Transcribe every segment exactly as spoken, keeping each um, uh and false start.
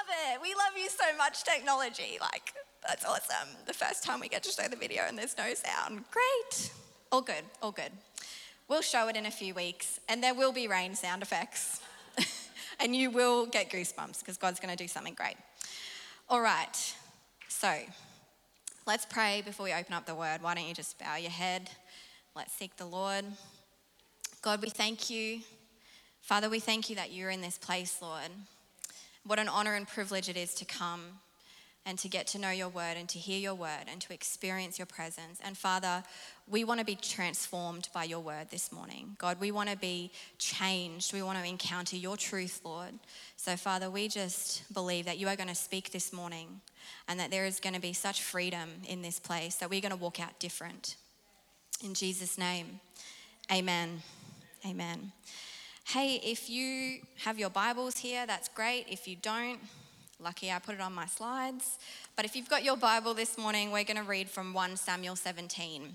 love it. We love you so much, technology. Like, that's awesome. The first time we get to show the video and there's no sound. Great. All good, all good. We'll show it in a few weeks and there will be rain sound effects. And you will get goosebumps because God's going to do something great. All right. So, let's pray before we open up the word. Why don't you just bow your head? Let's seek the Lord. God, we thank you. Father, we thank you that you're in this place, Lord. What an honor and privilege it is to come and to get to know your word and to hear your word and to experience your presence. And Father, we want to be transformed by your word this morning. God, we want to be changed. We want to encounter your truth, Lord. So Father, we just believe that you are going to speak this morning and that there is going to be such freedom in this place that we're going to walk out different. In Jesus' name, amen. Amen. Hey, if you have your Bibles here, that's great. If you don't, lucky I put it on my slides. But if you've got your Bible this morning, we're going to read from First Samuel seventeen.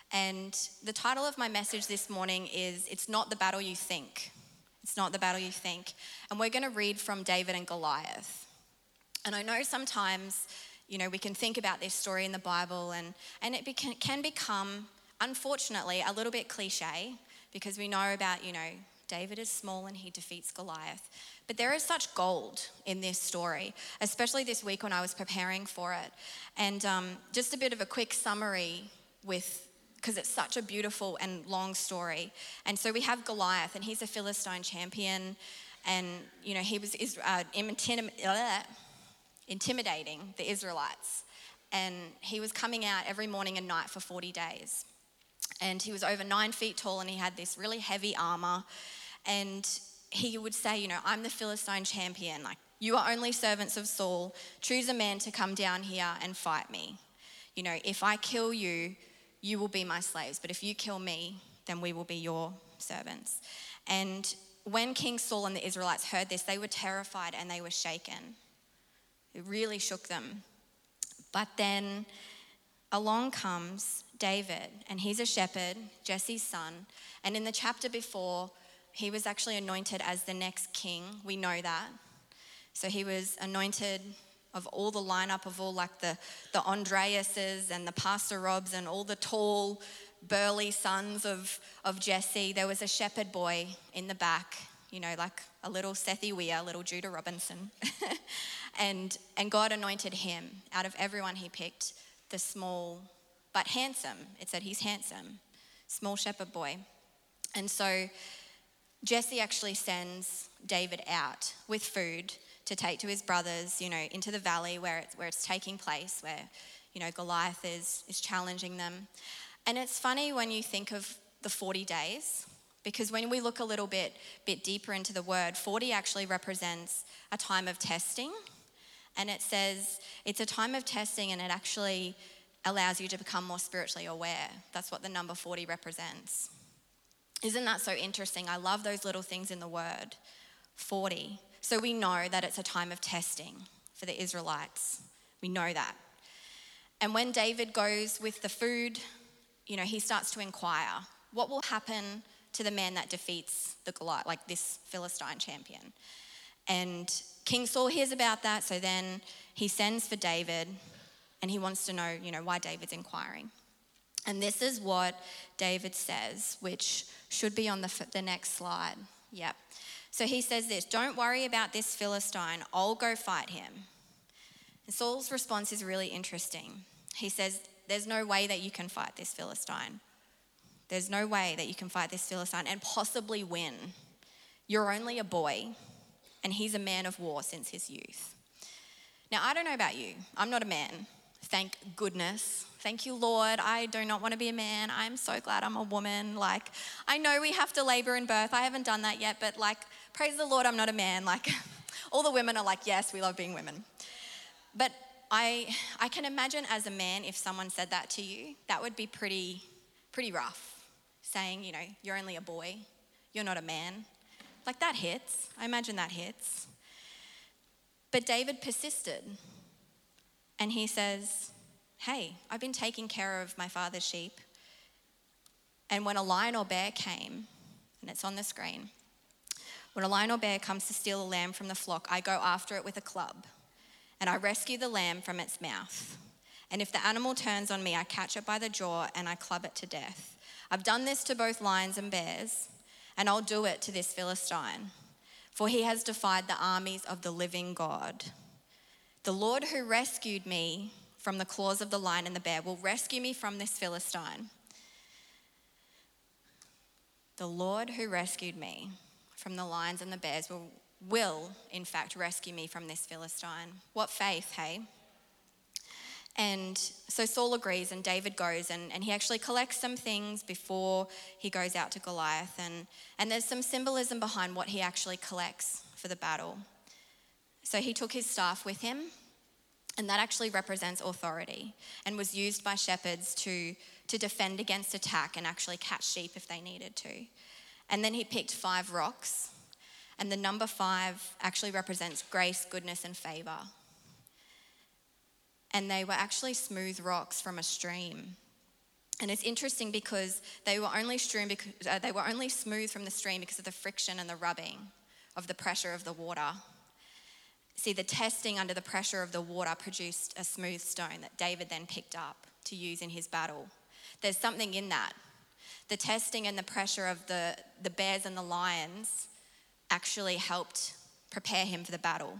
And the title of my message this morning is, It's Not the Battle You Think. It's Not the Battle You Think. And we're going to read from David and Goliath. And I know sometimes, you know, we can think about this story in the Bible and, and it beca- can become, unfortunately, a little bit cliche because we know about, you know, David is small and he defeats Goliath. But there is such gold in this story, especially this week when I was preparing for it. And um, just a bit of a quick summary with, because it's such a beautiful and long story. And so we have Goliath, and he's a Philistine champion. And, you know, he was uh, intim- uh, intimidating the Israelites. And he was coming out every morning and night for forty days. And he was over nine feet tall, and he had this really heavy armor. And he would say, you know, I'm the Philistine champion. Like, you are only servants of Saul. Choose a man to come down here and fight me. You know, if I kill you, you will be my slaves. But if you kill me, then we will be your servants. And when King Saul and the Israelites heard this, they were terrified and they were shaken. It really shook them. But then along comes David, and he's a shepherd, Jesse's son. And in the chapter before, he was actually anointed as the next king. We know that. So he was anointed of all the lineup of all like the, the Andreases and the Pastor Robs and all the tall, burly sons of, of Jesse. There was a shepherd boy in the back, you know, like a little Sethi Weir, little Judah Robinson. and, and God anointed him out of everyone he picked, the small but handsome. It said he's handsome, small shepherd boy. And so Jesse actually sends David out with food to take to his brothers, you know, into the valley where it's, where it's taking place, where, you know, Goliath is, is challenging them. And it's funny when you think of the forty days, because when we look a little bit, bit deeper into the word, forty actually represents a time of testing. And it says it's a time of testing, and it actually allows you to become more spiritually aware. That's what the number forty represents. Isn't that so interesting? I love those little things in the word, forty. So we know that it's a time of testing for the Israelites. We know that. And when David goes with the food, you know, he starts to inquire, what will happen to the man that defeats the Goliath, like this Philistine champion? And King Saul hears about that, so then he sends for David, and he wants to know, you know, why David's inquiring. And this is what David says, which should be on the, the next slide. Yep. So he says this, don't worry about this Philistine, I'll go fight him. And Saul's response is really interesting. He says, there's no way that you can fight this Philistine. There's no way that you can fight this Philistine and possibly win. You're only a boy, and he's a man of war since his youth. Now, I don't know about you. I'm not a man. Thank goodness. Thank you, Lord. I do not want to be a man. I'm so glad I'm a woman. Like, I know we have to labor in birth. I haven't done that yet, but like, praise the Lord, I'm not a man. Like, all the women are like, yes, we love being women. But I I can imagine as a man, if someone said that to you, that would be pretty, pretty rough. Saying, you know, you're only a boy. You're not a man. Like, that hits. I imagine that hits. But David persisted. And he says, hey, I've been taking care of my father's sheep. And when a lion or bear came, and it's on the screen, When a lion or bear comes to steal a lamb from the flock, I go after it with a club, and I rescue the lamb from its mouth. And if the animal turns on me, I catch it by the jaw and I club it to death. I've done this to both lions and bears, and I'll do it to this Philistine, for he has defied the armies of the living God. The Lord who rescued me from the claws of the lion and the bear will rescue me from this Philistine. The Lord who rescued me from the lions and the bears will, will, in fact, rescue me from this Philistine. What faith, hey? And so Saul agrees and David goes and, and he actually collects some things before he goes out to Goliath. And, and there's some symbolism behind what he actually collects for the battle. So he took his staff with him, and that actually represents authority and was used by shepherds to, to defend against attack and actually catch sheep if they needed to. And then he picked five rocks, and the number five actually represents grace, goodness, and favor. And they were actually smooth rocks from a stream. And it's interesting because they were only strewn because uh, they were only smooth from the stream because of the friction and the rubbing of the pressure of the water. See, the testing under the pressure of the water produced a smooth stone that David then picked up to use in his battle. There's something in that. The testing and the pressure of the, the bears and the lions actually helped prepare him for the battle.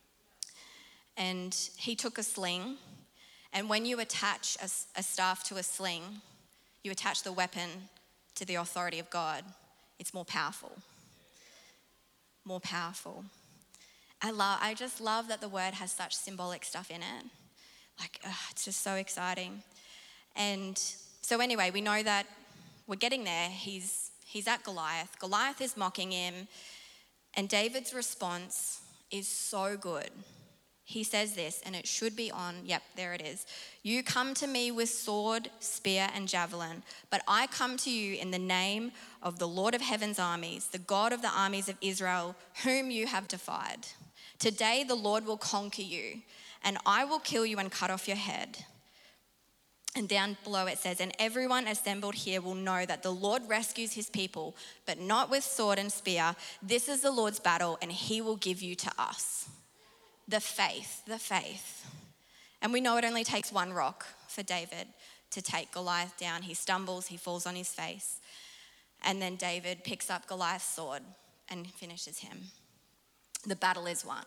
And he took a sling, and when you attach a, a staff to a sling, you attach the weapon to the authority of God. It's more powerful. More powerful. I love. I just love that the word has such symbolic stuff in it. Like, ugh, it's just so exciting. And so anyway, we know that we're getting there. He's he's at Goliath. Goliath is mocking him, and David's response is so good. He says this, and it should be on, yep, there it is. You come to me with sword, spear, and javelin, but I come to you in the name of the Lord of heaven's armies, the God of the armies of Israel, whom you have defied. Today the Lord will conquer you, and I will kill you and cut off your head. And down below it says, and everyone assembled here will know that the Lord rescues his people, but not with sword and spear. This is the Lord's battle, and he will give you to us. The faith, the faith. And we know it only takes one rock for David to take Goliath down. He stumbles, he falls on his face. And then David picks up Goliath's sword and finishes him. The battle is won.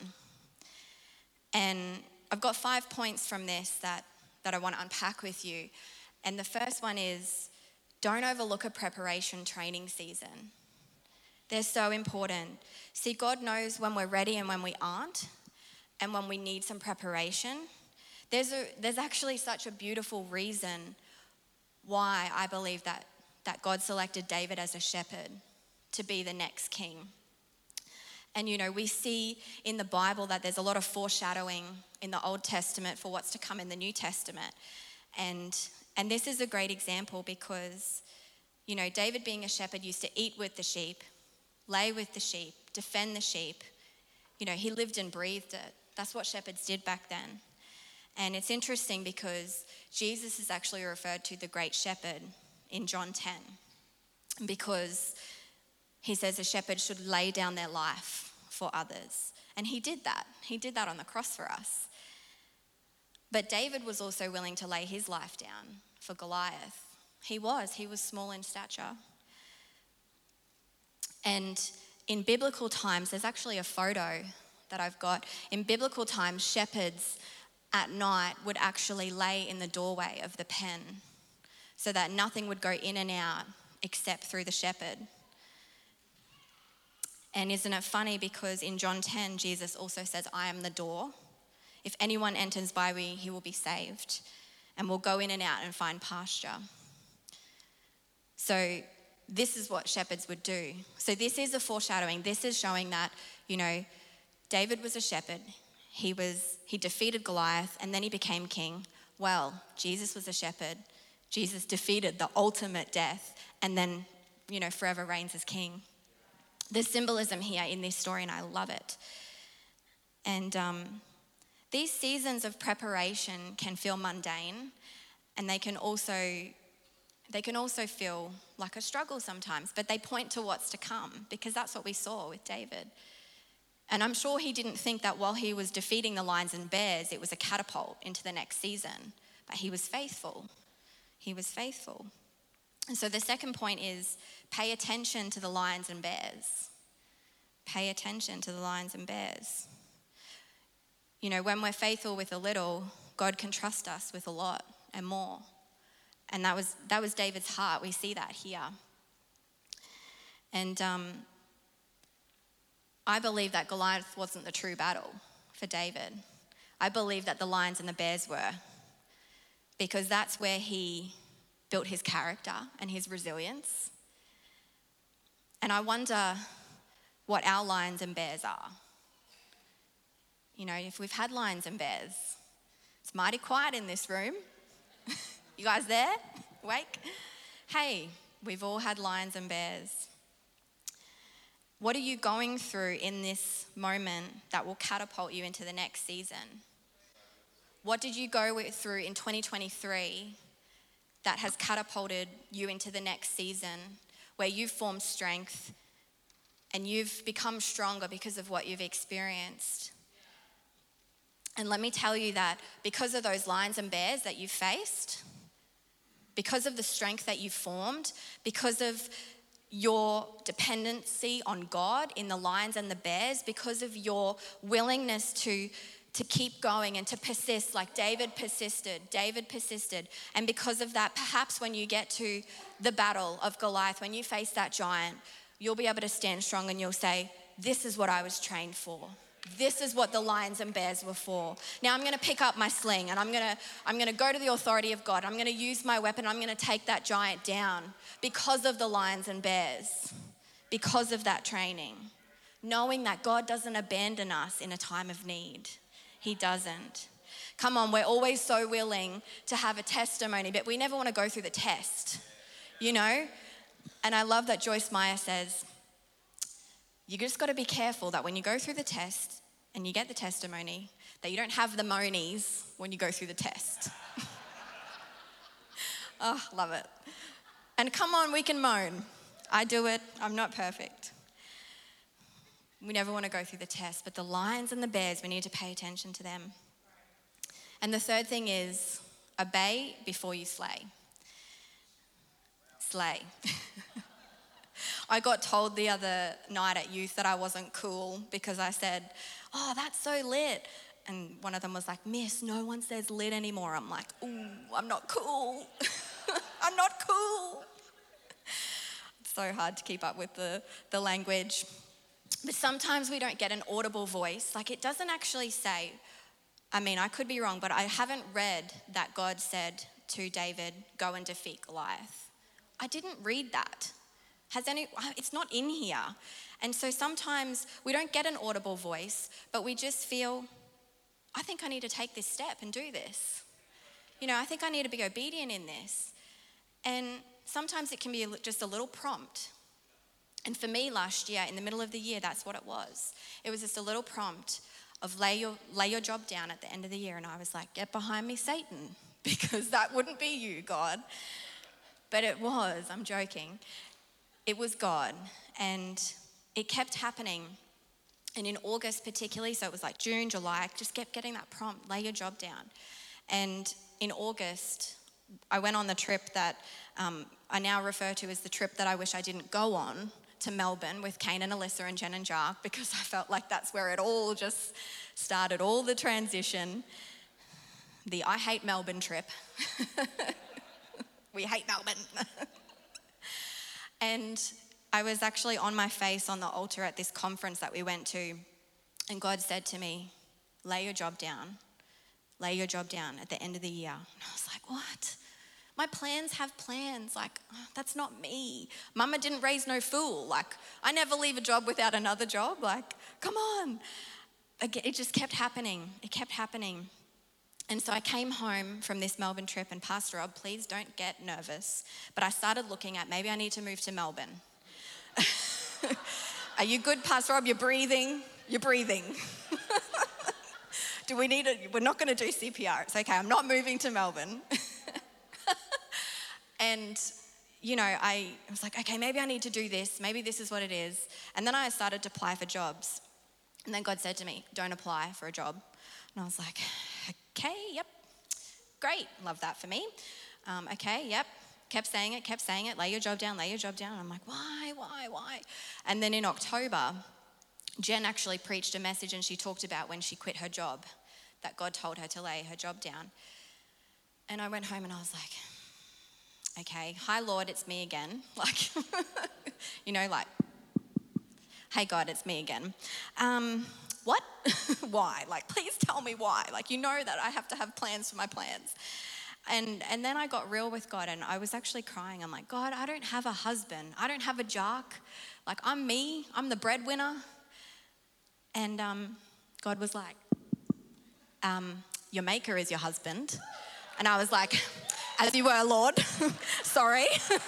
And I've got five points from this that, that I want to unpack with you. And the first one is, don't overlook a preparation training season. They're so important. See, God knows when we're ready and when we aren't. And when we need some preparation. There's a there's actually such a beautiful reason why I believe that, that God selected David as a shepherd to be the next king. And you know, we see in the Bible that there's a lot of foreshadowing in the Old Testament for what's to come in the New Testament. And and this is a great example because, you know, David being a shepherd used to eat with the sheep, lay with the sheep, defend the sheep. You know, he lived and breathed it. That's what shepherds did back then. And it's interesting because Jesus is actually referred to the great shepherd in John ten because he says a shepherd should lay down their life for others. And he did that. He did that on the cross for us. But David was also willing to lay his life down for Goliath. He was. He was small in stature. And in biblical times, there's actually a photo that I've got. In biblical times, shepherds at night would actually lay in the doorway of the pen so that nothing would go in and out except through the shepherd. And isn't it funny because in John ten, Jesus also says, I am the door. If anyone enters by me, he will be saved and will go in and out and find pasture. So this is what shepherds would do. So this is a foreshadowing. This is showing that, you know, David was a shepherd. He was he defeated Goliath and then he became king. Well, Jesus was a shepherd. Jesus defeated the ultimate death and then, you know, forever reigns as king. There's symbolism here in this story and I love it. And um, these seasons of preparation can feel mundane and they can also They can also feel like a struggle sometimes, but they point to what's to come, because that's what we saw with David. And I'm sure he didn't think that while he was defeating the lions and bears, it was a catapult into the next season, but he was faithful. He was faithful. And so the second point is pay attention to the lions and bears. Pay attention to the lions and bears. You know, when we're faithful with a little, God can trust us with a lot and more. And that was that was David's heart. We see that here. And um, I believe that Goliath wasn't the true battle for David. I believe that the lions and the bears were, because that's where he built his character and his resilience. And I wonder what our lions and bears are. You know, if we've had lions and bears, it's mighty quiet in this room. You guys there? Awake? Hey, we've all had lions and bears. What are you going through in this moment that will catapult you into the next season? What did you go through in twenty twenty-three that has catapulted you into the next season, where you've formed strength and you've become stronger because of what you've experienced? And let me tell you that because of those lions and bears that you've faced, because of the strength that you've formed, because of your dependency on God in the lions and the bears, because of your willingness to to keep going and to persist like David persisted. David persisted. And because of that, perhaps when you get to the battle of Goliath, when you face that giant, you'll be able to stand strong and you'll say, this is what I was trained for. This is what the lions and bears were for. Now I'm going to pick up my sling and I'm going to I'm going to go to the authority of God. I'm going to use my weapon. I'm going to take that giant down because of the lions and bears, because of that training. Knowing that God doesn't abandon us in a time of need. He doesn't. Come on, we're always so willing to have a testimony, but we never want to go through the test, you know? And I love that Joyce Meyer says, you just got to be careful that when you go through the test and you get the testimony, that you don't have the monies when you go through the test. Oh, love it. And come on, we can moan. I do it. I'm not perfect. We never want to go through the test, but the lions and the bears, we need to pay attention to them. And the third thing is obey before you slay. Slay. I got told the other night at youth that I wasn't cool because I said, oh, that's so lit. And one of them was like, miss, no one says lit anymore. I'm like, ooh, I'm not cool. I'm not cool. It's so hard to keep up with the, the language. But sometimes we don't get an audible voice. Like, it doesn't actually say, I mean, I could be wrong, but I haven't read that God said to David, go and defeat Goliath. I didn't read that. Has any, it's not in here. And so sometimes we don't get an audible voice, but we just feel, I think I need to take this step and do this. You know, I think I need to be obedient in this. And sometimes it can be just a little prompt. And for me last year, in the middle of the year, that's what it was. It was just a little prompt of lay your, lay your job down at the end of the year. And I was like, get behind me, Satan, because that wouldn't be you, God. But it was, I'm joking. It was God. And it kept happening. And in August particularly, so it was like June, July, I just kept getting that prompt, lay your job down. And in August, I went on the trip that um, I now refer to as the trip that I wish I didn't go on, to Melbourne with Kane and Alyssa and Jen and Jark, because I felt like that's where it all just started, all the transition. The I hate Melbourne trip. We hate Melbourne. And I was actually on my face on the altar at this conference that we went to, and God said to me, lay your job down. Lay your job down at the end of the year. And I was like, what? My plans have plans. Like, oh, that's not me. Mama didn't raise no fool. Like, I never leave a job without another job. Like, come on. It just kept happening. It kept happening. And so I came home from this Melbourne trip, and Pastor Rob, please don't get nervous, but I started looking at maybe I need to move to Melbourne. Are you good, Pastor Rob? You're breathing. You're breathing. Do we need it? We're not going to do C P R. It's okay. I'm not moving to Melbourne. And, you know, I was like, okay, maybe I need to do this. Maybe this is what it is. And then I started to apply for jobs. And then God said to me, don't apply for a job. And I was like, okay, yep, great. Love that for me. Um, okay, yep. Kept saying it, kept saying it. Lay your job down, lay your job down. I'm like, why, why, why? And then in October, Jen actually preached a message and she talked about when she quit her job, that God told her to lay her job down. And I went home and I was like, okay, hi Lord, it's me again. Like, you know, like, hey God, it's me again. Um, what? Why? Like, please tell me why. Like, you know that I have to have plans for my plans. And and then I got real with God and I was actually crying. I'm like, God, I don't have a husband. I don't have a jock. Like, I'm me. I'm the breadwinner. And um, God was like, um, your maker is your husband. And I was like, as you were, Lord. Sorry.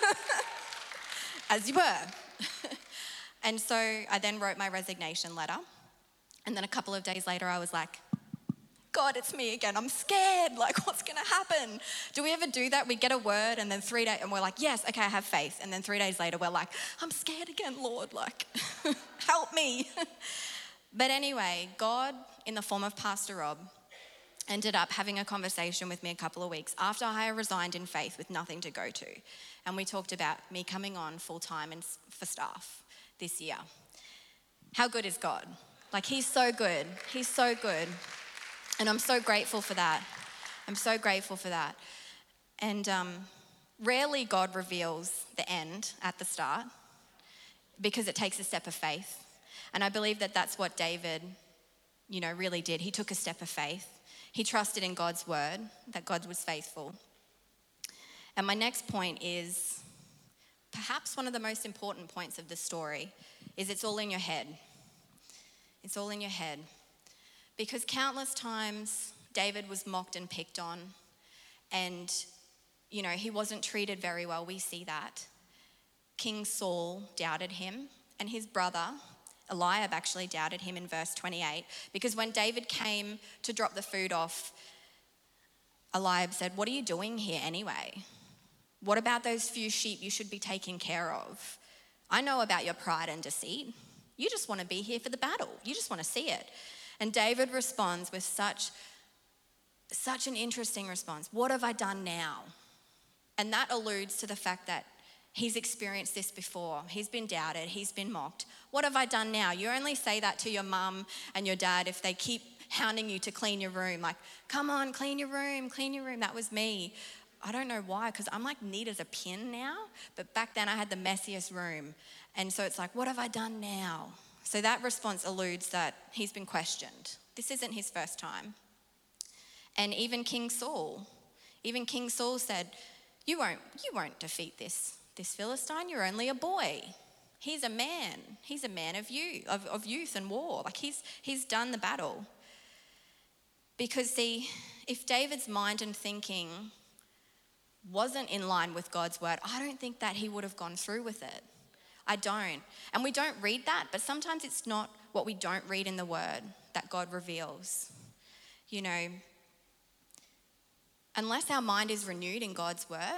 As you were. And so I then wrote my resignation letter. And then a couple of days later, I was like, God, it's me again. I'm scared. Like, what's going to happen? Do we ever do that? We get a word and then three days, and we're like, yes, okay, I have faith. And then three days later, we're like, I'm scared again, Lord. Like, help me. But anyway, God, in the form of Pastor Rob, ended up having a conversation with me a couple of weeks after I resigned in faith with nothing to go to. And we talked about me coming on full-time and for staff this year. How good is God? Like, he's so good. He's so good. And I'm so grateful for that. I'm so grateful for that. And um, rarely God reveals the end at the start because it takes a step of faith. And I believe that that's what David, you know, really did. He took a step of faith. He trusted in God's word, that God was faithful. And my next point is perhaps one of the most important points of the story is it's all in your head. It's all in your head. Because countless times David was mocked and picked on and, you know, he wasn't treated very well. We see that. King Saul doubted him and his brother Eliab actually doubted him in verse twenty-eight because when David came to drop the food off, Eliab said, what are you doing here anyway? What about those few sheep you should be taking care of? I know about your pride and deceit. You just want to be here for the battle. You just want to see it. And David responds with such, such an interesting response. What have I done now? And that alludes to the fact that he's experienced this before. He's been doubted. He's been mocked. What have I done now? You only say that to your mum and your dad if they keep hounding you to clean your room. Like, come on, clean your room, clean your room. That was me. I don't know why, because I'm like neat as a pin now. But back then I had the messiest room. And so it's like, what have I done now? So that response alludes that he's been questioned. This isn't his first time. And even King Saul, even King Saul said, you won't, you won't defeat this, this Philistine. You're only a boy. He's a man. He's a man of youth, of, of youth and war. Like he's, he's done the battle. Because see, if David's mind and thinking wasn't in line with God's word, I don't think that he would have gone through with it. I don't. And we don't read that, but sometimes it's not what we don't read in the word that God reveals. You know, unless our mind is renewed in God's word,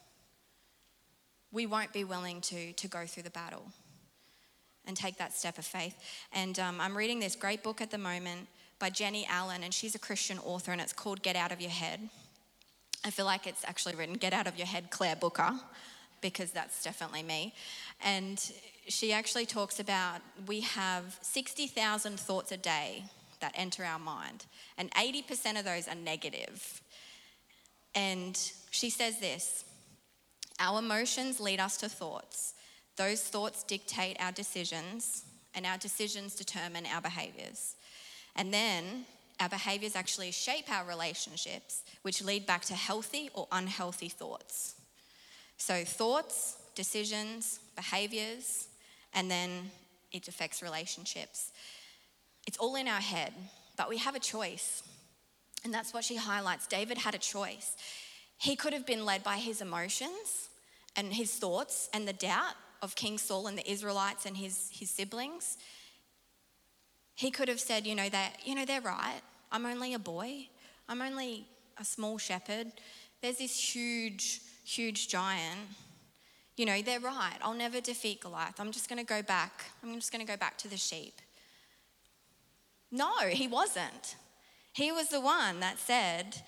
we won't be willing to, to go through the battle and take that step of faith. And um, I'm reading this great book at the moment by Jenny Allen, and she's a Christian author, and it's called Get Out of Your Head. I feel like it's actually written Get Out of Your Head, Claire Booker, because that's definitely me. And she actually talks about we have sixty thousand thoughts a day that enter our mind, and eighty percent of those are negative. And she says this, our emotions lead us to thoughts. Those thoughts dictate our decisions, and our decisions determine our behaviours. And then our behaviours actually shape our relationships, which lead back to healthy or unhealthy thoughts. So thoughts, decisions, behaviours, and then it affects relationships. It's all in our head, but we have a choice. And that's what she highlights. David had a choice. He could have been led by his emotions and his thoughts and the doubt of King Saul and the Israelites and his, his siblings. He could have said, you know, that, you know, they're right. I'm only a boy. I'm only a small shepherd. There's this huge huge giant, you know, they're right. I'll never defeat Goliath. I'm just going to go back. I'm just going to go back to the sheep. No, he wasn't. He was the one that said,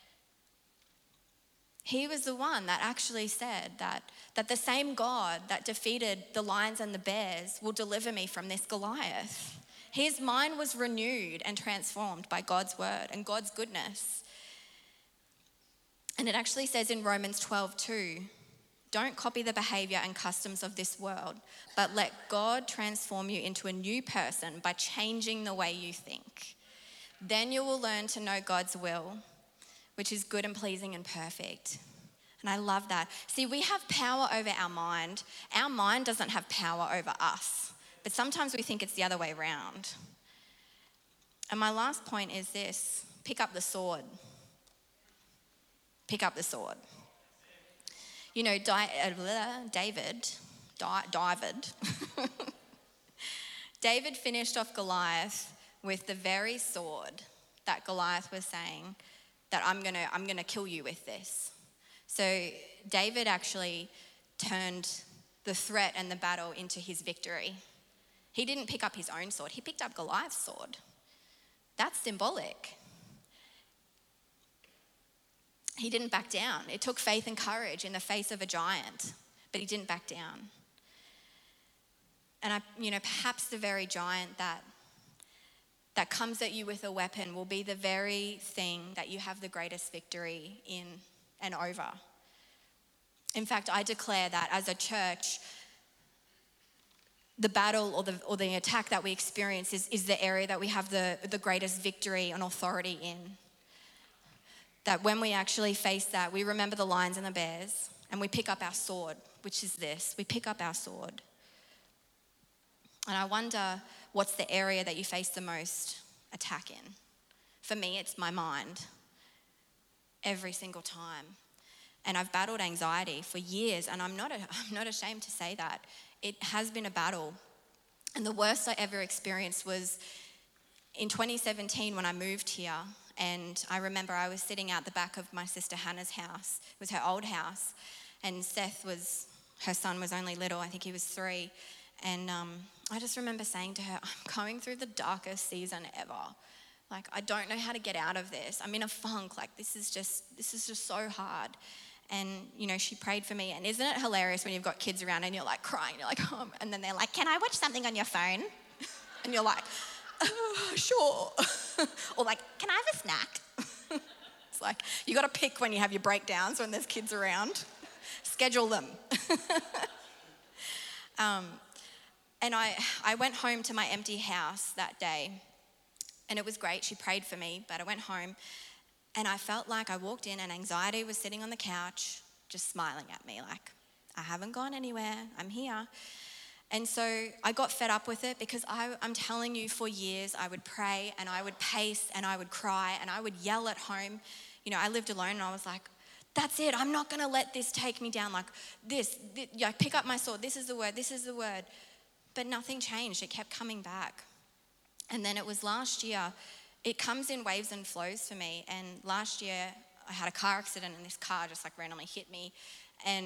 he was the one that actually said that, that the same God that defeated the lions and the bears will deliver me from this Goliath. His mind was renewed and transformed by God's word and God's goodness. And it actually says in Romans twelve two, don't copy the behavior and customs of this world, but let God transform you into a new person by changing the way you think. Then you will learn to know God's will, which is good and pleasing and perfect. And I love that. See, we have power over our mind. Our mind doesn't have power over us, but sometimes we think it's the other way around. And my last point is this: pick up the sword. Pick up the sword. You know, Di- uh, David, Di- David, David finished off Goliath with the very sword that Goliath was saying that I'm gonna, I'm gonna kill you with this. So David actually turned the threat and the battle into his victory. He didn't pick up his own sword, he picked up Goliath's sword. That's symbolic. He didn't back down. It took faith and courage in the face of a giant, but he didn't back down. And I, you know, perhaps the very giant that that comes at you with a weapon will be the very thing that you have the greatest victory in and over. In fact, I declare that as a church, the battle or the or the attack that we experience is, is the area that we have the, the greatest victory and authority in. That when we actually face that, we remember the lions and the bears and we pick up our sword, which is this. We pick up our sword. And I wonder, what's the area that you face the most attack in? For me, it's my mind. Every single time. And I've battled anxiety for years, and I'm not, a, I'm not ashamed to say that. It has been a battle. And the worst I ever experienced was in twenty seventeen when I moved here. And I remember I was sitting out the back of my sister Hannah's house. It was her old house. And Seth was, her son was only little. I think he was three. And um, I just remember saying to her, I'm going through the darkest season ever. Like, I don't know how to get out of this. I'm in a funk. Like, this is just, this is just so hard. And, you know, she prayed for me. And isn't it hilarious when you've got kids around and you're like crying, you're like, oh, and then they're like, can I watch something on your phone? And you're like, oh, sure. Or like, can I have a snack? It's like, you got to pick when you have your breakdowns when there's kids around. Schedule them. um, and I, I went home to my empty house that day. And it was great. She prayed for me, but I went home and I felt like I walked in and anxiety was sitting on the couch, just smiling at me like, I haven't gone anywhere. I'm here. And so I got fed up with it because I, I'm telling you, for years I would pray and I would pace and I would cry and I would yell at home. You know, I lived alone and I was like, that's it. I'm not going to let this take me down like this. this yeah, pick up my sword. This is the word. This is the word. But nothing changed. It kept coming back. And then it was last year. It comes in waves and flows for me. And last year I had a car accident and this car just like randomly hit me. And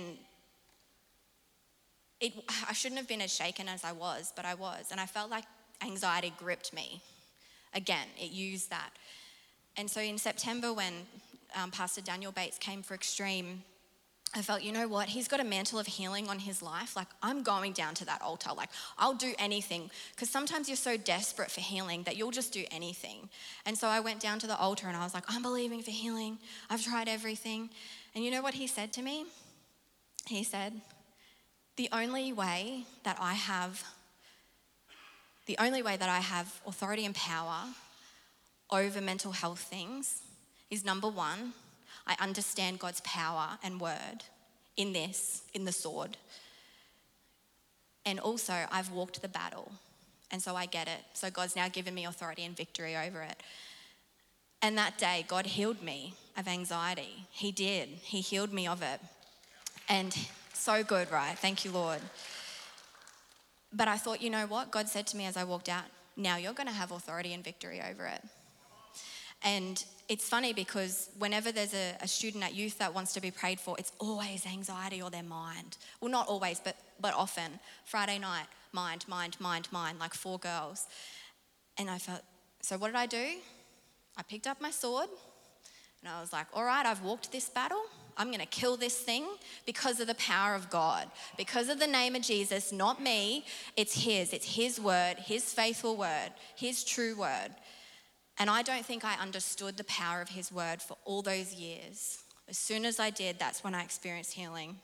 It, I shouldn't have been as shaken as I was, but I was. And I felt like anxiety gripped me. Again, it used that. And so in September when um, Pastor Daniel Bates came for Extreme, I felt, you know what? He's got a mantle of healing on his life. Like, I'm going down to that altar. Like, I'll do anything. Because sometimes you're so desperate for healing that you'll just do anything. And so I went down to the altar and I was like, I'm believing for healing. I've tried everything. And you know what he said to me? He said, The only way that I have, the only way that I have authority and power over mental health things is, number one, I understand God's power and word in this, in the sword. And also, I've walked the battle, and so I get it. So God's now given me authority and victory over it. And that day, God healed me of anxiety. He did. He healed me of it. And so good, right? Thank you, Lord. But I thought, you know what? God said to me as I walked out, now you're going to have authority and victory over it. And it's funny because whenever there's a, a student at youth that wants to be prayed for, it's always anxiety or their mind. Well, not always, but but often. Friday night, mind, mind, mind, mind, like four girls. And I felt, so what did I do? I picked up my sword and I was like, all right, I've walked this battle. I'm going to kill this thing because of the power of God, because of the name of Jesus, not me. It's his. It's his word, his faithful word, his true word. And I don't think I understood the power of his word for all those years. As soon as I did, that's when I experienced healing.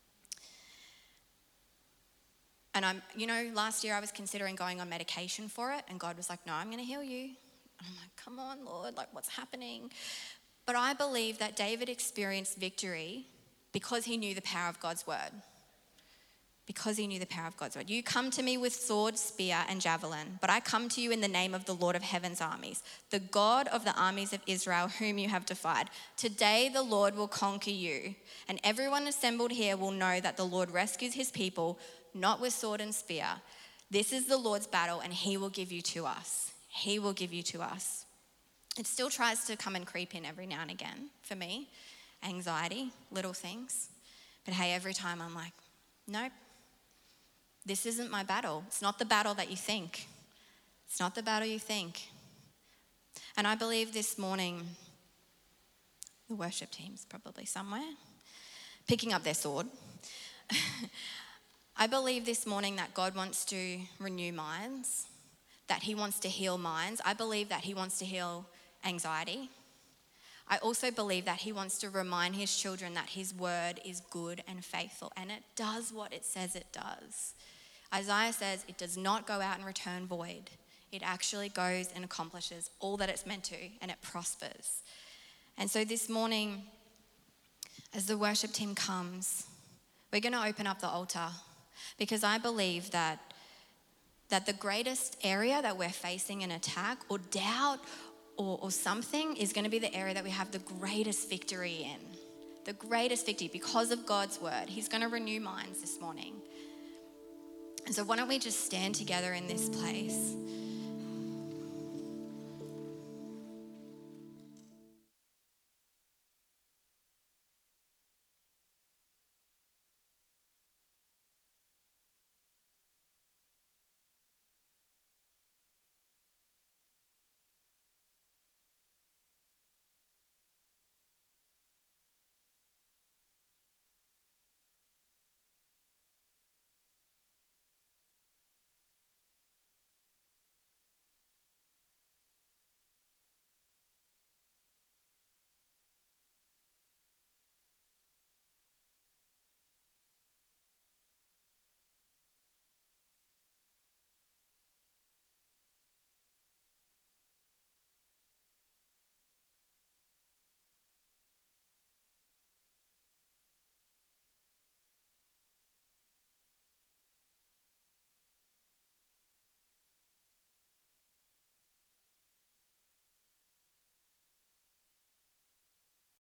And I'm, you know, last year I was considering going on medication for it, and God was like, no, I'm going to heal you. I'm like, come on, Lord, like what's happening? But I believe that David experienced victory because he knew the power of God's word. Because he knew the power of God's word. You come to me with sword, spear, and javelin, but I come to you in the name of the Lord of heaven's armies, the God of the armies of Israel, whom you have defied. Today the Lord will conquer you, and everyone assembled here will know that the Lord rescues his people, not with sword and spear. This is the Lord's battle, and he will give you to us. He will give you to us. It still tries to come and creep in every now and again for me. Anxiety, little things. But hey, every time I'm like, nope. This isn't my battle. It's not the battle that you think. It's not the battle you think. And I believe this morning, the worship team's probably somewhere, picking up their sword. I believe this morning that God wants to renew minds, that he wants to heal minds. I believe that he wants to heal anxiety. I also believe that he wants to remind his children that his word is good and faithful, and it does what it says it does. Isaiah says it does not go out and return void. It actually goes and accomplishes all that it's meant to, and it prospers. And so this morning, as the worship team comes, we're going to open up the altar, because I believe that, that the greatest area that we're facing an attack or doubt or, or something is going to be the area that we have the greatest victory in. The greatest victory because of God's word. He's going to renew minds this morning. And so why don't we just stand together in this place?